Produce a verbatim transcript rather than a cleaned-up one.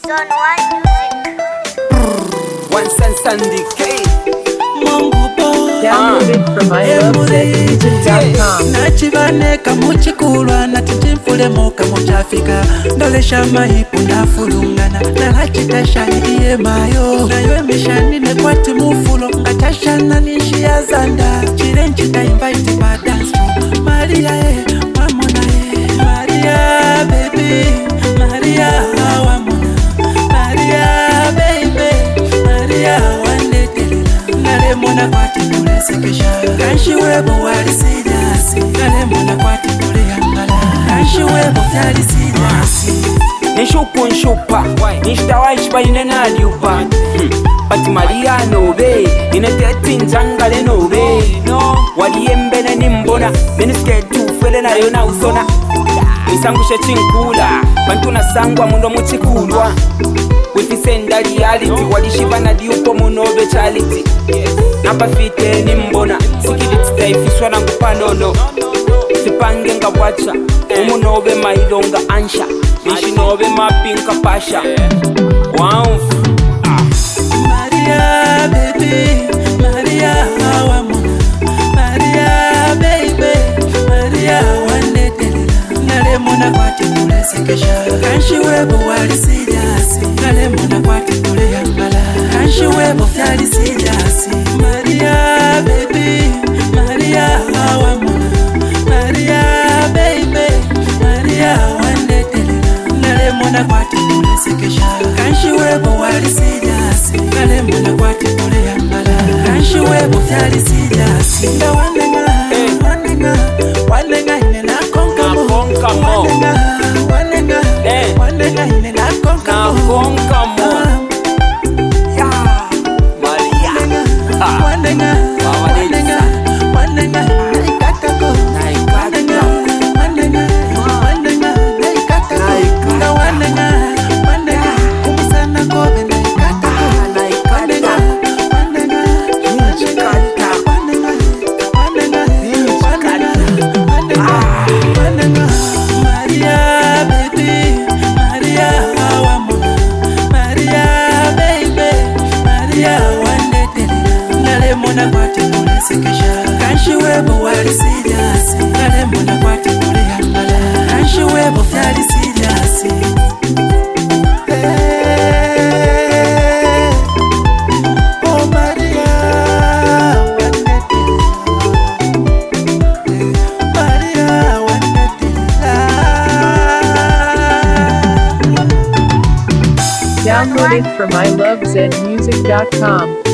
Zone one music. One Sen Sandy K. Downloaded from my website dot com. Nachivaneka muchikulwa natijimfulemo muchafika ndolesha mahipu nafulungana nalachitashaniye mayo nayo emishani nekwati mufulo ngatashana nishiya zanda chirenchita invite pa dance room Maria e wamona e Maria baby Maria wamona Maria baby Maria wandetelela nalemona kwati kulesekesha kanshi webo wali sidasi nalemona kwati kuleyangala kanshi webo vyali sidasi Nishuku nshupa Nishtawashi baine naliupa Bati Maria nobe Ineteti njangale nobe Waliembele nimbona Minisketu fele na yona usona Nisangushe chinkula Bantu nasangwa mundo muchikulwa Wifisenda reality Walishibana diupo munobe charity Napa fite nimbona Sikiditi taifiswa na kupanono Sipange nga wacha Umunobe mailonga ansha Nishinobe mapinka pasha Wow Maria baby Maria wamona Maria baby Maria wandetelela nalemona kwati kulesekesha kanshi webo wali sidasi nalemona kwati kuleyangala kanshi webo vyali sidasi Maria baby Maria wamona Maria baby Maria wandetelela nalemona kwati kulesekesha kanshi webo wali sidasi nalemona kwati kuleyangala kanshi webo vyali sidasi ndawanenga wanenga wanenga ine nakonkamo Nakonkamo. wanenga wanenga Eh. wanenga ine nakonkamo Nakonkamo. Ya Maria Ha. wanenga Mama wanenga wanenga naikatako wanenga wanenga wanenga naikatako nga wanenga wanenga kumusana kobe naikatako wanenga wanenga wanenga wanenga wanenga wanenga wanenga Maria baby Maria wamona Maria baby Maria wandetelela nalemona kwati kulesekesha kanshi webo wali sidasi nalemona kwati kuleyangala kanshi webo vyali sidasi Oh Maria wandetelela Maria wandetelela Downloaded from my love zed music dot com.